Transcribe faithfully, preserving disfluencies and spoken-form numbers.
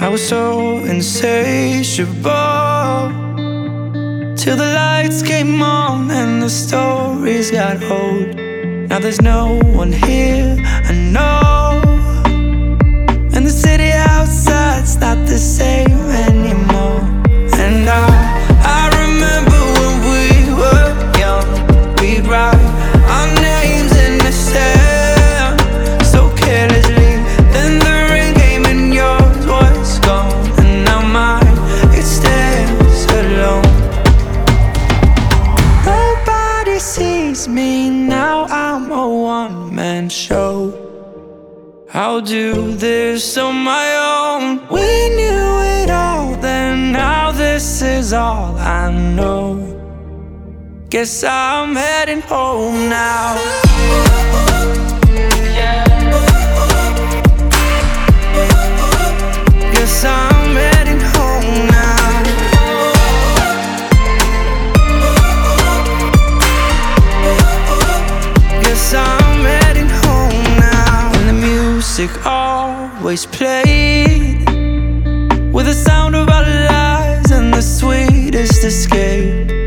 I was so insatiable, till the lights came on and the stories got old. Now there's no one here I know, and the city outside's not the same anymore. And I, I remember when we were young, we'd write our names in the sand so carelessly. Then the rain came and yours was gone, and now mine, it stands alone. Nobody sees me now, I'm a one-man show. I'll do this on my own. We knew it all then, now this is all I know. Guess I'm heading home now. Guess I'm heading home now. Guess I'm heading home now. And the music always played with the sound of our lives and the sweetest escape.